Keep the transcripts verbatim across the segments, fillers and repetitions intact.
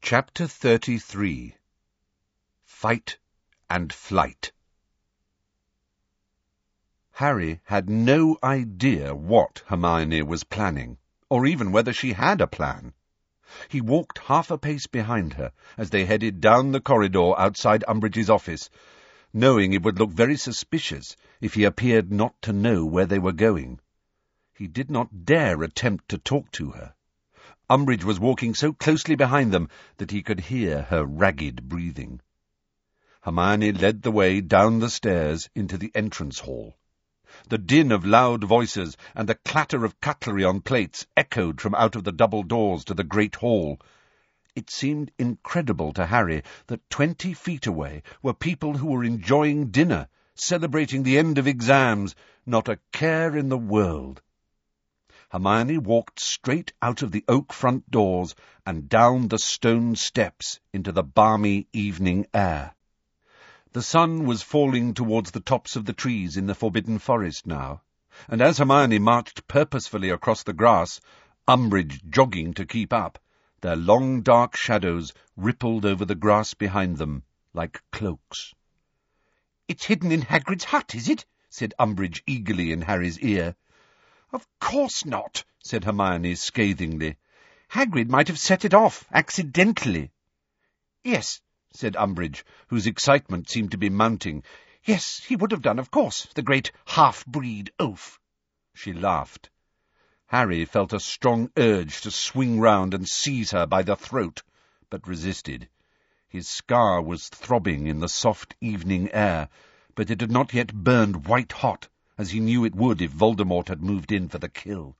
Chapter thirty-three. Fight and Flight. Harry had no idea what Hermione was planning, or even whether she had a plan. He walked half a pace behind her as they headed down the corridor outside Umbridge's office, knowing it would look very suspicious if he appeared not to know where they were going. He did not dare attempt to talk to her. Umbridge was walking so closely behind them that he could hear her ragged breathing. Hermione led the way down the stairs into the entrance hall. The din of loud voices and the clatter of cutlery on plates echoed from out of the double doors to the great hall. It seemed incredible to Harry that twenty feet away were people who were enjoying dinner, celebrating the end of exams, not a care in the world. Hermione walked straight out of the oak front doors and down the stone steps into the balmy evening air. The sun was falling towards the tops of the trees in the Forbidden Forest now, and as Hermione marched purposefully across the grass, Umbridge jogging to keep up, their long dark shadows rippled over the grass behind them like cloaks. "It's hidden in Hagrid's hut, is it?" said Umbridge eagerly in Harry's ear. "Of course not," said Hermione scathingly. "Hagrid might have set it off, accidentally." "Yes," said Umbridge, whose excitement seemed to be mounting. "Yes, he would have done, of course, the great half-breed oaf." She laughed. Harry felt a strong urge to swing round and seize her by the throat, but resisted. His scar was throbbing in the soft evening air, but it had not yet burned white-hot, as he knew it would if Voldemort had moved in for the kill.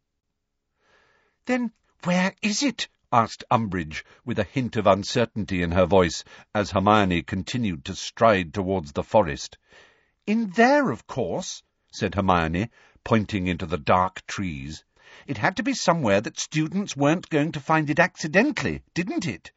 "Then where is it?" asked Umbridge, with a hint of uncertainty in her voice, as Hermione continued to stride towards the forest. "In there, of course," said Hermione, pointing into the dark trees. "It had to be somewhere that students weren't going to find it accidentally, didn't it?"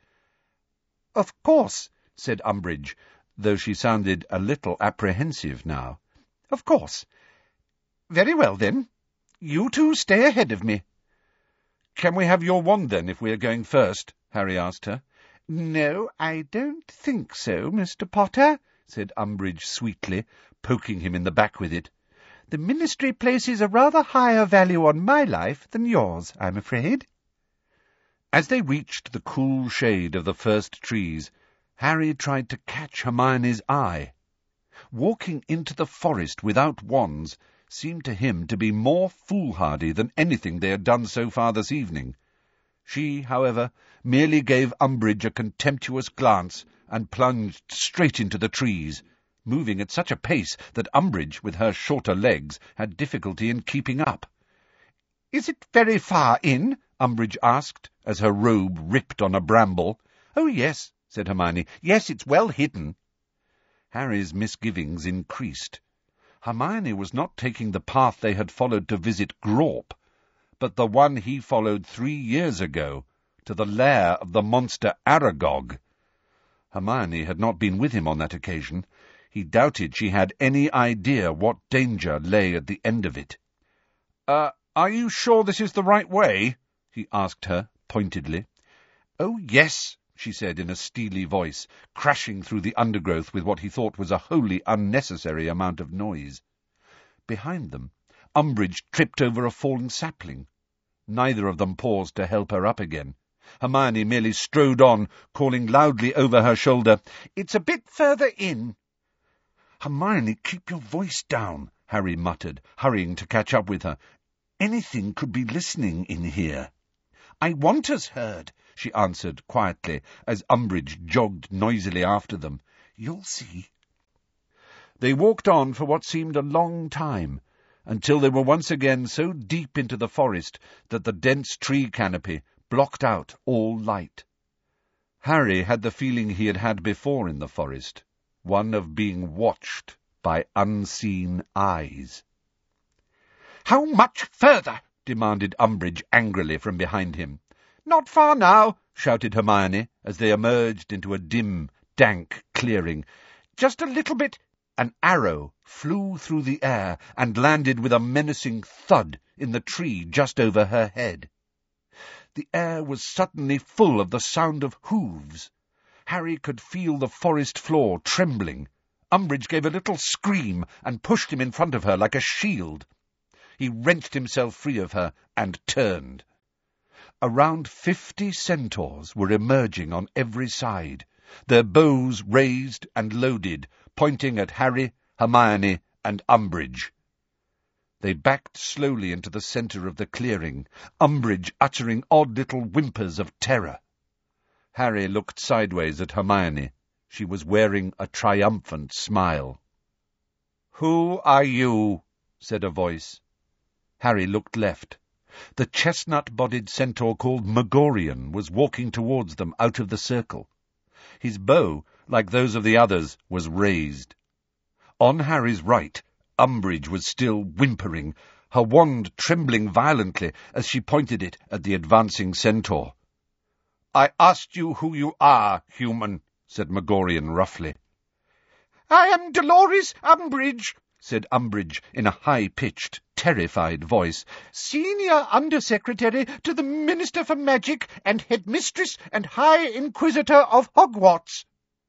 "Of course," said Umbridge, though she sounded a little apprehensive now. "Of course. Very well, then. You two stay ahead of me." "Can we have your wand, then, if we are going first?" Harry asked her. "No, I don't think so, Mister Potter," said Umbridge sweetly, poking him in the back with it. "The Ministry places a rather higher value on my life than yours, I'm afraid." As they reached the cool shade of the first trees, Harry tried to catch Hermione's eye. Walking into the forest without wands seemed to him to be more foolhardy than anything they had done so far this evening. She, however, merely gave Umbridge a contemptuous glance and plunged straight into the trees, moving at such a pace that Umbridge, with her shorter legs, had difficulty in keeping up. "Is it very far in?" Umbridge asked, as her robe ripped on a bramble. "Oh, yes," said Hermione. "Yes, it's well hidden." Harry's misgivings increased. Hermione was not taking the path they had followed to visit Grawp, but the one he followed three years ago, to the lair of the monster Aragog. Hermione had not been with him on that occasion. He doubted she had any idea what danger lay at the end of it. Uh, are you sure this is the right way?" he asked her, pointedly. "Oh, yes," she said in a steely voice, crashing through the undergrowth with what he thought was a wholly unnecessary amount of noise. Behind them, Umbridge tripped over a fallen sapling. Neither of them paused to help her up again. Hermione merely strode on, calling loudly over her shoulder, "It's a bit further in." "Hermione, keep your voice down," Harry muttered, hurrying to catch up with her. "Anything could be listening in here." "I want us heard," she answered quietly, as Umbridge jogged noisily after them. "You'll see." They walked on for what seemed a long time, until they were once again so deep into the forest that the dense tree canopy blocked out all light. Harry had the feeling he had had before in the forest, one of being watched by unseen eyes. "How much further?" demanded Umbridge angrily from behind him. "Not far now," shouted Hermione, as they emerged into a dim, dank clearing. "Just a little bit—" An arrow flew through the air and landed with a menacing thud in the tree just over her head. The air was suddenly full of the sound of hooves. Harry could feel the forest floor trembling. Umbridge gave a little scream and pushed him in front of her like a shield. He wrenched himself free of her and turned. Around fifty centaurs were emerging on every side, their bows raised and loaded, pointing at Harry, Hermione, and Umbridge. They backed slowly into the centre of the clearing, Umbridge uttering odd little whimpers of terror. Harry looked sideways at Hermione. She was wearing a triumphant smile. "Who are you?" said a voice. Harry looked left. The chestnut-bodied centaur called Megorian was walking towards them out of the circle. His bow, like those of the others, was raised. On Harry's right, Umbridge was still whimpering, her wand trembling violently as she pointed it at the advancing centaur. "I asked you who you are, human," said Megorian roughly. "I am Dolores Umbridge," said Umbridge in a high-pitched, terrified voice, "Senior Undersecretary to the Minister for Magic and Headmistress and High Inquisitor of Hogwarts."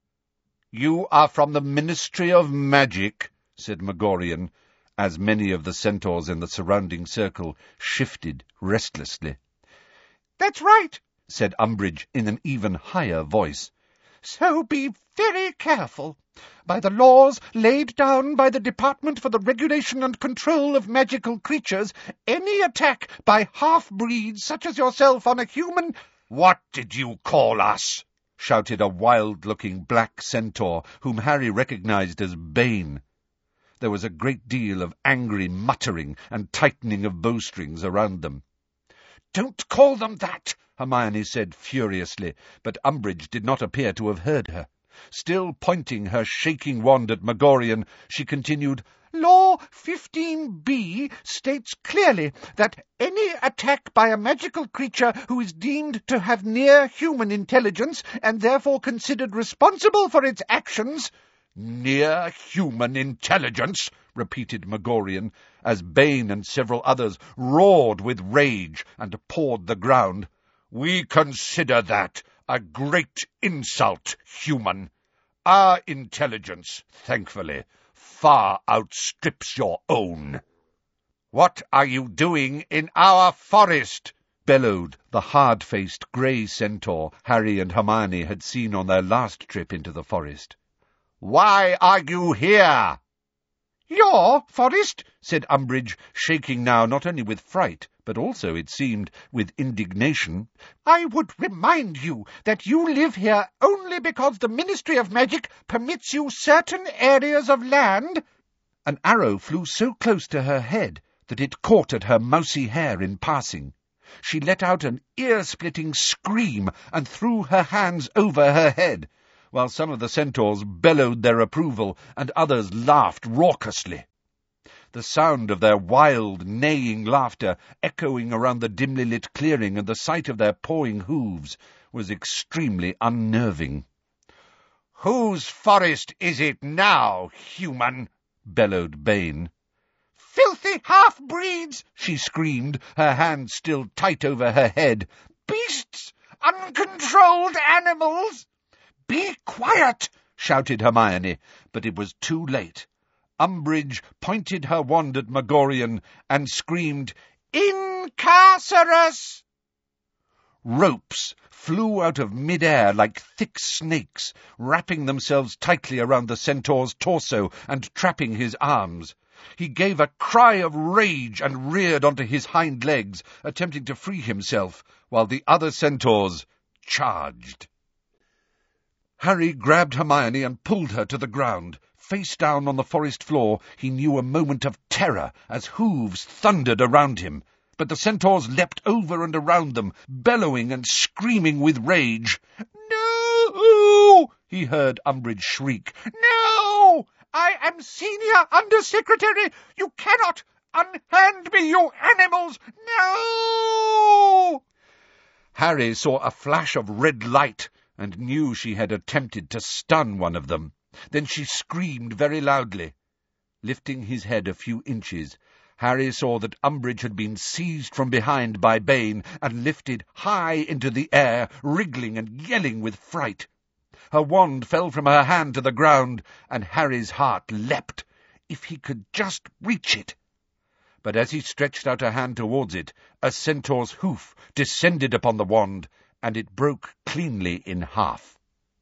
"You are from the Ministry of Magic," said Megorian, as many of the centaurs in the surrounding circle shifted restlessly. "That's right," said Umbridge in an even higher voice. "So be very careful. By the laws laid down by the Department for the Regulation and Control of Magical Creatures, any attack by half-breeds such as yourself on a human—" "What did you call us?" shouted a wild-looking black centaur, whom Harry recognized as Bane. There was a great deal of angry muttering and tightening of bowstrings around them. "Don't call them that!" Hermione said furiously, but Umbridge did not appear to have heard her. Still pointing her shaking wand at Megorian, she continued, "Law fifteen B states clearly that any attack by a magical creature who is deemed to have near-human intelligence and therefore considered responsible for its actions—" "Near-human intelligence," repeated Megorian, as Bane and several others roared with rage and pawed the ground. "We consider that a great insult, human. Our intelligence, thankfully, far outstrips your own." "What are you doing in our forest?" bellowed the hard-faced grey centaur Harry and Hermione had seen on their last trip into the forest. "Why are you here?" "Your forest?" said Umbridge, shaking now not only with fright, but also, it seemed, with indignation. "I would remind you that you live here only because the Ministry of Magic permits you certain areas of land." An arrow flew so close to her head that it caught at her mousy hair in passing. She let out an ear-splitting scream and threw her hands over her head, while some of the centaurs bellowed their approval and others laughed raucously. The sound of their wild, neighing laughter echoing around the dimly lit clearing and the sight of their pawing hooves was extremely unnerving. "Whose forest is it now, human?" bellowed Bane. "Filthy half-breeds!" she screamed, her hands still tight over her head. "Beasts! Uncontrolled animals!" "Be quiet!" shouted Hermione, but it was too late. Umbridge pointed her wand at Megorian and screamed, "Incarcerus!" Ropes flew out of mid-air like thick snakes, wrapping themselves tightly around the centaur's torso and trapping his arms. He gave a cry of rage and reared onto his hind legs, attempting to free himself, while the other centaurs charged. Harry grabbed Hermione and pulled her to the ground. Face down on the forest floor, he knew a moment of terror as hooves thundered around him. But the centaurs leapt over and around them, bellowing and screaming with rage. "No!" he heard Umbridge shriek. "No! I am Senior Undersecretary! You cannot unhand me, you animals! No!" Harry saw a flash of red light and knew she had attempted to stun one of them. Then she screamed very loudly. Lifting his head a few inches, Harry saw that Umbridge had been seized from behind by Bane and lifted high into the air, wriggling and yelling with fright. Her wand fell from her hand to the ground, and Harry's heart leapt. If he could just reach it! But as he stretched out a hand towards it, a centaur's hoof descended upon the wand, and it broke cleanly in half.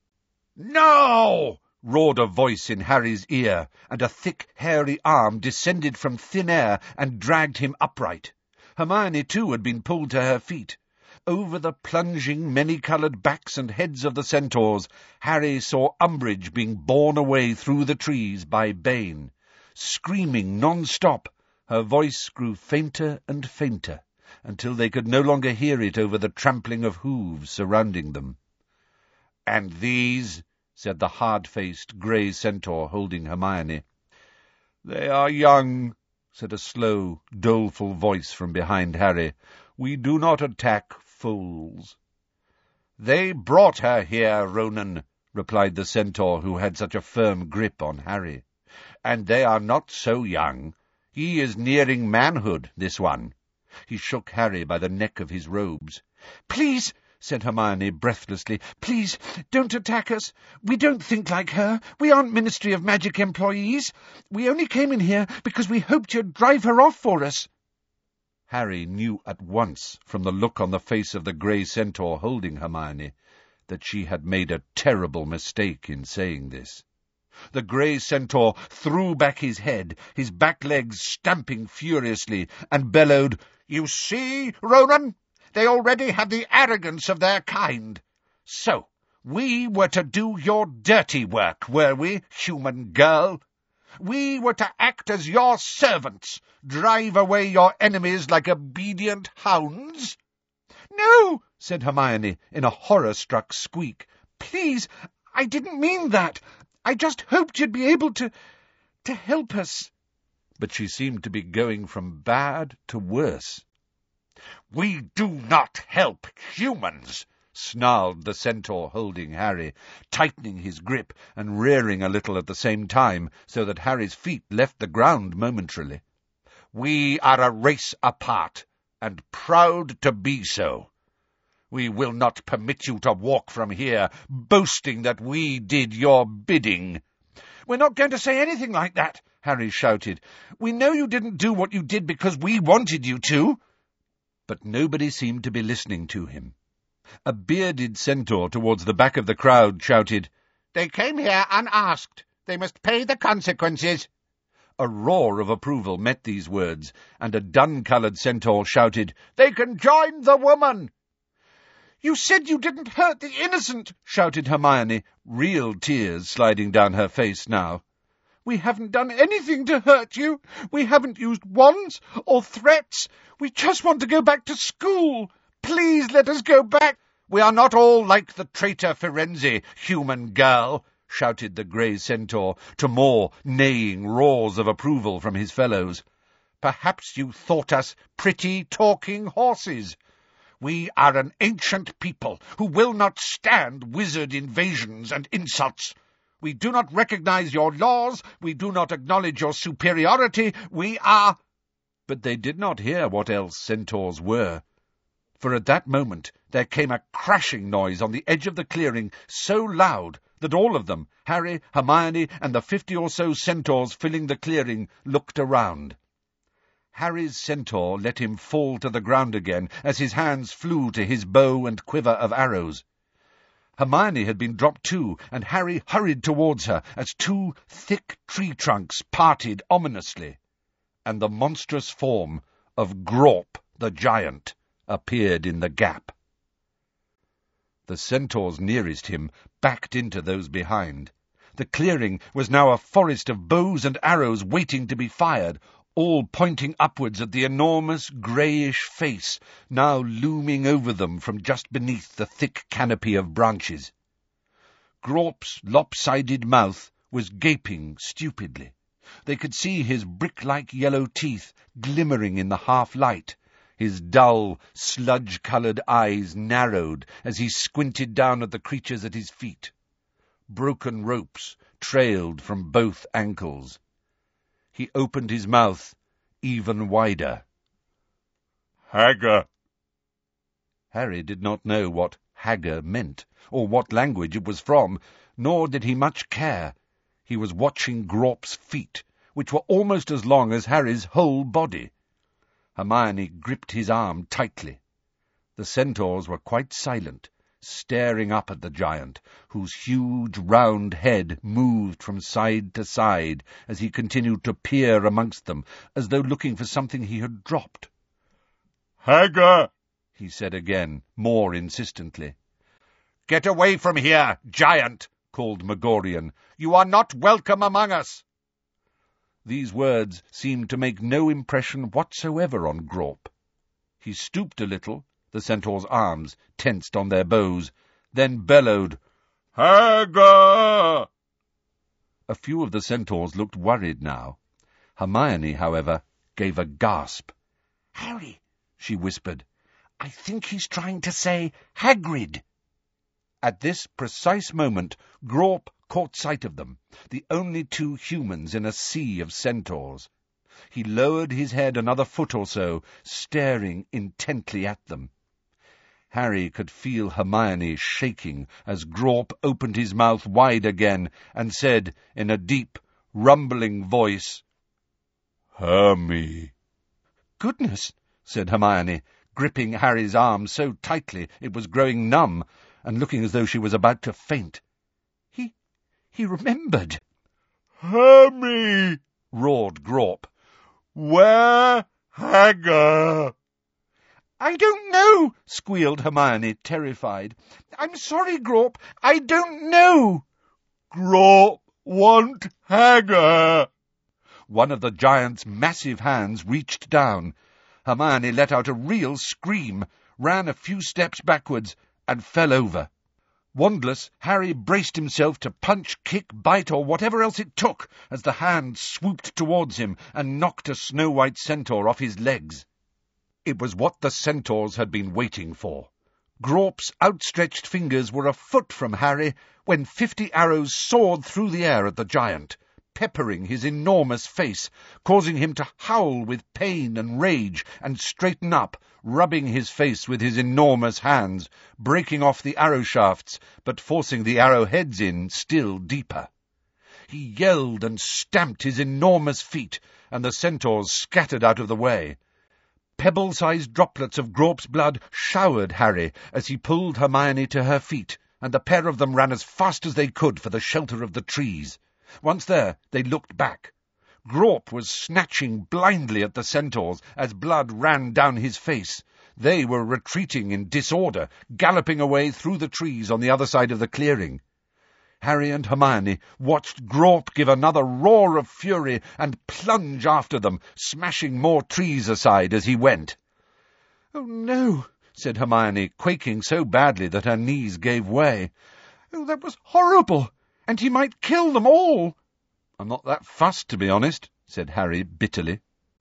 "No!" roared a voice in Harry's ear, and a thick, hairy arm descended from thin air and dragged him upright. Hermione, too, had been pulled to her feet. Over the plunging, many-coloured backs and heads of the centaurs, Harry saw Umbridge being borne away through the trees by Bane. Screaming non-stop, her voice grew fainter and fainter, until they could no longer hear it over the trampling of hooves surrounding them. "And these?" said the hard-faced grey centaur holding Hermione. "They are young," said a slow, doleful voice from behind Harry. "We do not attack foals." "They brought her here, Ronan," replied the centaur who had such a firm grip on Harry. "And they are not so young. He is nearing manhood, this one." He shook Harry by the neck of his robes. "Please," said Hermione breathlessly, "please, don't attack us. We don't think like her. We aren't Ministry of Magic employees. We only came in here because we hoped you'd drive her off for us." Harry knew at once, from the look on the face of the grey centaur holding Hermione, that she had made a terrible mistake in saying this. The grey centaur threw back his head, his back legs stamping furiously, and bellowed, "You see, Ronan? They already had the arrogance of their kind. So, we were to do your dirty work, were we, human girl? We were to act as your servants, drive away your enemies like obedient hounds?" "No," said Hermione, in a horror-struck squeak. "Please, I didn't mean that. I just hoped you'd be able to... to help us." But she seemed to be going from bad to worse. "We do not help humans," snarled the centaur holding Harry, tightening his grip and rearing a little at the same time, so that Harry's feet left the ground momentarily. "We are a race apart, and proud to be so. We will not permit you to walk from here, boasting that we did your bidding." "We're not going to say anything like that," Harry shouted. "We know you didn't do what you did because we wanted you to." But nobody seemed to be listening to him. A bearded centaur towards the back of the crowd shouted, "They came here unasked. They must pay the consequences." A roar of approval met these words, and a dun-coloured centaur shouted, "They can join the woman." "You said you didn't hurt the innocent," shouted Hermione, real tears sliding down her face now. "We haven't done anything to hurt you. We haven't used wands or threats. We just want to go back to school. Please let us go back." "We are not all like the traitor Firenze, human girl," shouted the grey centaur, to more neighing roars of approval from his fellows. "Perhaps you thought us pretty talking horses. We are an ancient people who will not stand wizard invasions and insults. We do not recognize your laws. We do not acknowledge your superiority. We are—" But they did not hear what else centaurs were, for at that moment there came a crashing noise on the edge of the clearing so loud that all of them, Harry, Hermione, and the fifty or so centaurs filling the clearing, looked around. Harry's centaur let him fall to the ground again as his hands flew to his bow and quiver of arrows. Hermione had been dropped too, and Harry hurried towards her as two thick tree trunks parted ominously, and the monstrous form of Grawp the giant appeared in the gap. The centaurs nearest him backed into those behind. The clearing was now a forest of bows and arrows waiting to be fired, all pointing upwards at the enormous greyish face now looming over them from just beneath the thick canopy of branches. Grawp's lopsided mouth was gaping stupidly. They could see his brick-like yellow teeth glimmering in the half-light. His dull, sludge-coloured eyes narrowed as he squinted down at the creatures at his feet. Broken ropes trailed from both ankles. He opened his mouth even wider. Hagger. Harry did not know what Hagger meant, or what language it was from, nor did he much care. He was watching Grawp's feet, which were almost as long as Harry's whole body. Hermione gripped his arm tightly. The centaurs were quite silent, staring up at the giant, whose huge round head moved from side to side as he continued to peer amongst them, as though looking for something he had dropped. Hagger, he said again, more insistently. Get away from here, giant, called Megorian. You are not welcome among us. These words seemed to make no impression whatsoever on Grawp. He stooped a little, the centaur's arms tensed on their bows, then bellowed, Hagger! A few of the centaurs looked worried now. Hermione, however, gave a gasp. Harry, she whispered, I think he's trying to say Hagrid. At this precise moment, Grawp caught sight of them, the only two humans in a sea of centaurs. He lowered his head another foot or so, staring intently at them. Harry could feel Hermione shaking as Grawp opened his mouth wide again and said in a deep, rumbling voice, Hermy. Goodness, said Hermione, gripping Harry's arm so tightly it was growing numb, and looking as though she was about to faint. He, he remembered. Hermy, roared Grawp. Where Hagger? I don't know, squealed Hermione, terrified. I'm sorry, Grawp, I don't know. Grawp want Hagger. One of the giant's massive hands reached down. Hermione let out a real scream, ran a few steps backwards, and fell over. Wandless, Harry braced himself to punch, kick, bite, or whatever else it took, as the hand swooped towards him and knocked a snow-white centaur off his legs. It was what the centaurs had been waiting for. Grawp's outstretched fingers were a foot from Harry when fifty arrows soared through the air at the giant, peppering his enormous face, causing him to howl with pain and rage and straighten up, rubbing his face with his enormous hands, breaking off the arrow shafts, but forcing the arrowheads in still deeper. He yelled and stamped his enormous feet, and the centaurs scattered out of the way. Pebble-sized droplets of Grawp's blood showered Harry as he pulled Hermione to her feet, and the pair of them ran as fast as they could for the shelter of the trees. Once there, they looked back. Grawp was snatching blindly at the centaurs as blood ran down his face. They were retreating in disorder, galloping away through the trees on the other side of the clearing. Harry and Hermione watched Grawp give another roar of fury and plunge after them, smashing more trees aside as he went. "Oh, no," said Hermione, quaking so badly that her knees gave way. "Oh, that was horrible, and he might kill them all." "I'm not that fussed, to be honest," said Harry bitterly.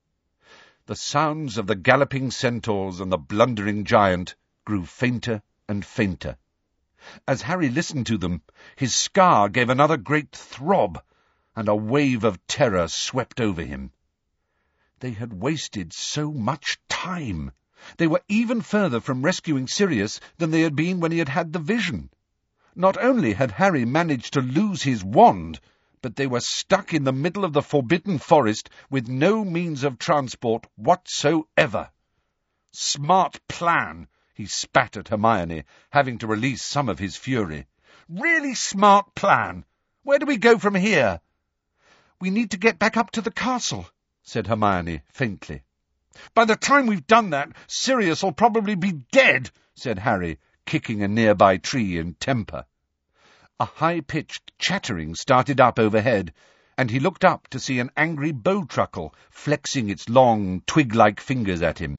The sounds of the galloping centaurs and the blundering giant grew fainter and fainter. As Harry listened to them, his scar gave another great throb, and a wave of terror swept over him. They had wasted so much time. They were even further from rescuing Sirius than they had been when he had had the vision. Not only had Harry managed to lose his wand, but they were stuck in the middle of the Forbidden Forest with no means of transport whatsoever. "Smart plan," he spat at Hermione, having to release some of his fury. "Really smart plan. Where do we go from here?" "We need to get back up to the castle," said Hermione faintly. "By the time we've done that, Sirius will probably be dead," said Harry, kicking a nearby tree in temper. A high-pitched chattering started up overhead, and he looked up to see an angry bowtruckle flexing its long, twig-like fingers at him.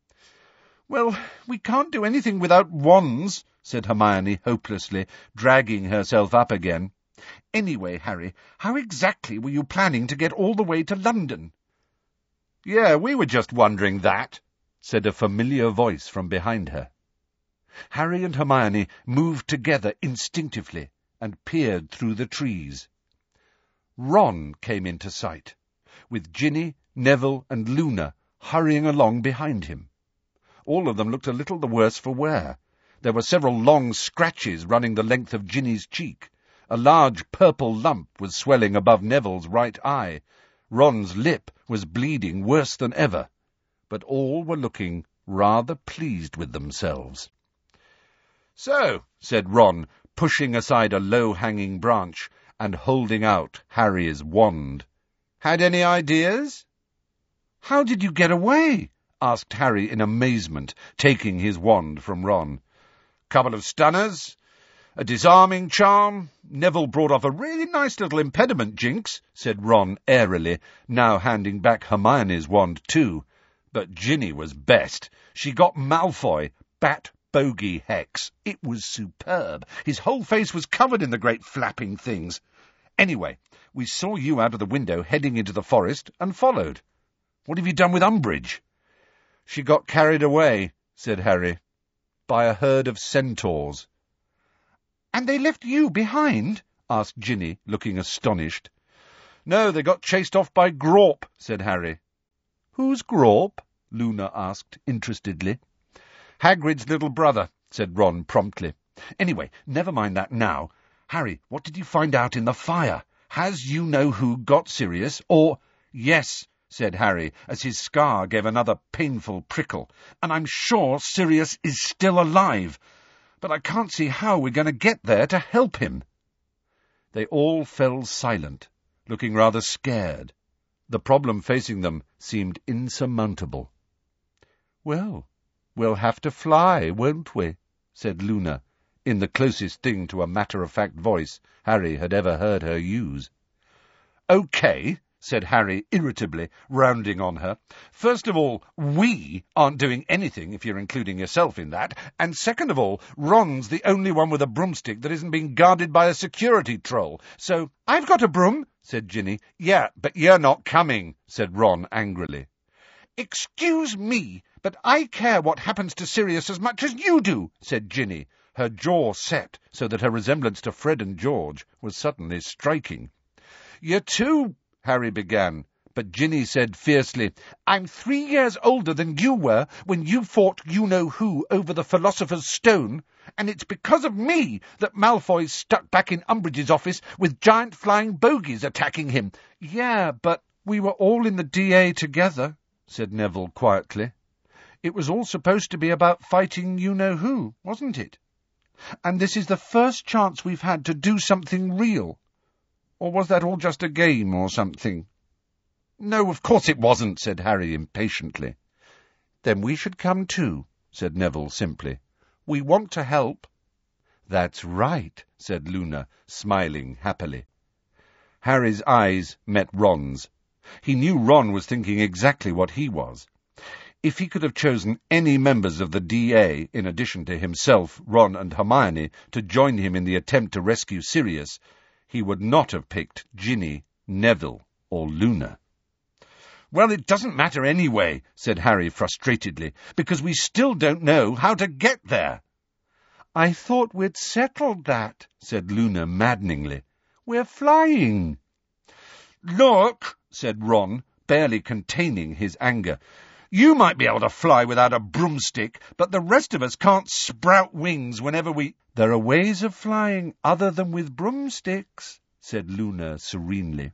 "Well, we can't do anything without wands," said Hermione hopelessly, dragging herself up again. "Anyway, Harry, how exactly were you planning to get all the way to London?" "Yeah, we were just wondering that," said a familiar voice from behind her. Harry and Hermione moved together instinctively and peered through the trees. Ron came into sight, with Ginny, Neville and Luna hurrying along behind him. All of them looked a little the worse for wear. There were several long scratches running the length of Ginny's cheek. A large purple lump was swelling above Neville's right eye. Ron's lip was bleeding worse than ever. But all were looking rather pleased with themselves. "So," said Ron, pushing aside a low-hanging branch and holding out Harry's wand. "Had any ideas?" "How did you get away?" asked Harry in amazement, taking his wand from Ron. "Couple of stunners, a disarming charm. Neville brought off a really nice little impediment, Jinx," said Ron airily, now handing back Hermione's wand too. But Ginny was best. She got Malfoy, bat bogey hex. It was superb. His whole face was covered in the great flapping things. Anyway, we saw you out of the window heading into the forest and followed. What have you done with Umbridge?" "She got carried away," said Harry, "by a herd of centaurs." "And they left you behind?" asked Ginny, looking astonished. "No, they got chased off by Grawp," said Harry. "Who's Grawp?" Luna asked interestedly. "Hagrid's little brother," said Ron promptly. "Anyway, never mind that now. Harry, what did you find out in the fire? Has you-know-who got Sirius, or—" "Yes," said Harry, as his scar gave another painful prickle, "and I'm sure Sirius is still alive. But I can't see how we're going to get there to help him." They all fell silent, looking rather scared. The problem facing them seemed insurmountable. "Well, we'll have to fly, won't we?" said Luna, in the closest thing to a matter-of-fact voice Harry had ever heard her use. "OK," said Harry irritably, rounding on her. "First of all, we aren't doing anything, if you're including yourself in that, and second of all, Ron's the only one with a broomstick that isn't being guarded by a security troll, so—" "I've got a broom," said Ginny. "Yeah, but you're not coming," said Ron angrily. "Excuse me, but I care what happens to Sirius as much as you do," said Ginny, her jaw set so that her resemblance to Fred and George was suddenly striking. "You're too—" Harry began, but Ginny said fiercely, "I'm three years older than you were when you fought you-know-who over the Philosopher's Stone, and it's because of me that Malfoy's stuck back in Umbridge's office with giant flying bogies attacking him." "Yeah, but we were all in the D A together," said Neville quietly. "It was all supposed to be about fighting you-know-who, wasn't it? And this is the first chance we've had to do something real. Or was that all just a game or something?" "No, of course it wasn't," said Harry impatiently. "Then we should come too," said Neville simply. "We want to help." "That's right," said Luna, smiling happily. Harry's eyes met Ron's. He knew Ron was thinking exactly what he was. If he could have chosen any members of the D A, in addition to himself, Ron and Hermione, to join him in the attempt to rescue Sirius, he would not have picked Ginny, Neville, or Luna. "Well, it doesn't matter anyway," said Harry frustratedly, "because we still don't know how to get there." "I thought we'd settled that," said Luna maddeningly. "We're flying." "Look," said Ron, barely containing his anger. "You might be able to fly without a broomstick, but the rest of us can't sprout wings whenever we—" "There are ways of flying other than with broomsticks," said Luna serenely.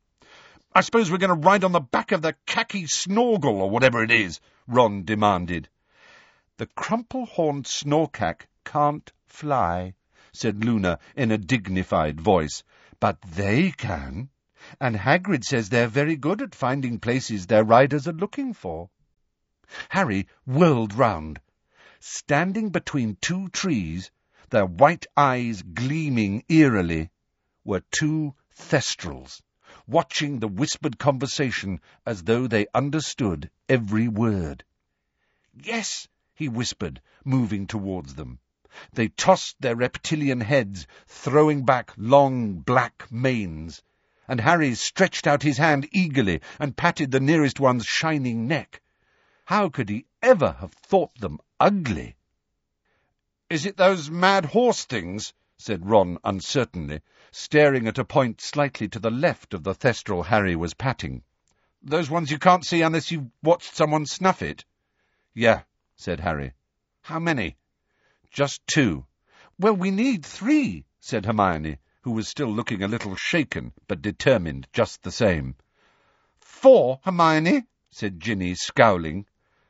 "I suppose we're going to ride on the back of the khaki snorgle, or whatever it is," Ron demanded. "The crumple-horned snorkack can't fly," said Luna in a dignified voice. "But they can, and Hagrid says they're very good at finding places their riders are looking for." Harry whirled round. Standing between two trees, their white eyes gleaming eerily, were two Thestrals, watching the whispered conversation as though they understood every word. "Yes," he whispered, moving towards them. They tossed their reptilian heads, throwing back long black manes, and Harry stretched out his hand eagerly and patted the nearest one's shining neck. How could he ever have thought them ugly? "Is it those mad horse things?" said Ron uncertainly, staring at a point slightly to the left of the Thestral Harry was patting. Those ones you can't see unless you've watched someone snuff it? Yeah, said Harry. How many? Just two. Well, we need three, said Hermione, who was still looking a little shaken, but determined just the same. Four, Hermione, said Ginny, scowling.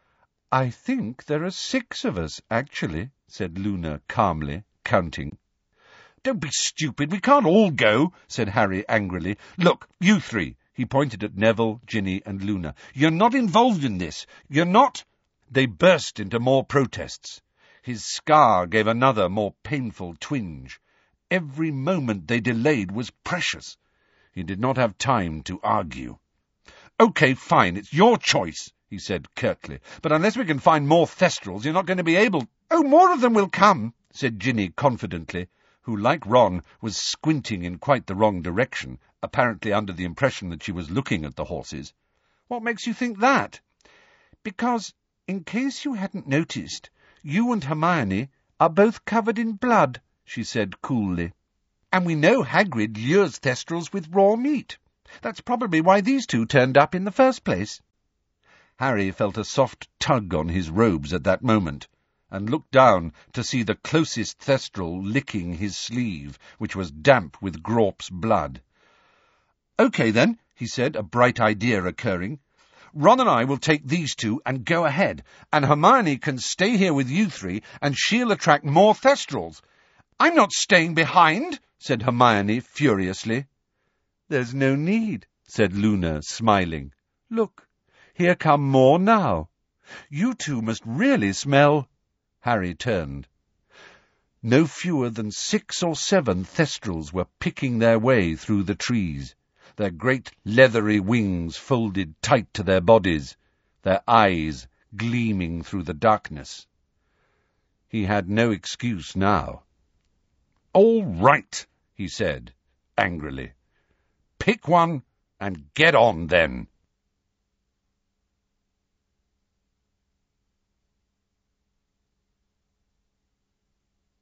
I think there are six of us, actually, said Luna calmly, counting. Don't be stupid, we can't all go, said Harry angrily. Look, you three, he pointed at Neville, Ginny, and Luna. You're not involved in this. You're not... They burst into more protests. His scar gave another, more painful twinge. Every moment they delayed was precious. He did not have time to argue. OK, fine, it's your choice, he said curtly. But unless we can find more Thestrals, you're not going to be able... Oh, more of them will come, said Ginny confidently, who, like Ron, was squinting in quite the wrong direction, apparently under the impression that she was looking at the horses. What makes you think that? Because, in case you hadn't noticed, you and Hermione are both covered in blood, she said coolly. And we know Hagrid lures Thestrals with raw meat. That's probably why these two turned up in the first place. Harry felt a soft tug on his robes at that moment, and looked down to see the closest Thestral licking his sleeve, which was damp with Grawp's blood. OK, then, he said, a bright idea occurring. Ron and I will take these two and go ahead, and Hermione can stay here with you three, and she'll attract more Thestrals. I'm not staying behind, said Hermione furiously. There's no need, said Luna, smiling. Look, here come more now. You two must really smell... Harry turned. No fewer than six or seven Thestrals were picking their way through the trees, their great leathery wings folded tight to their bodies, their eyes gleaming through the darkness. He had no excuse now. "All right," he said, angrily. "Pick one and get on, then."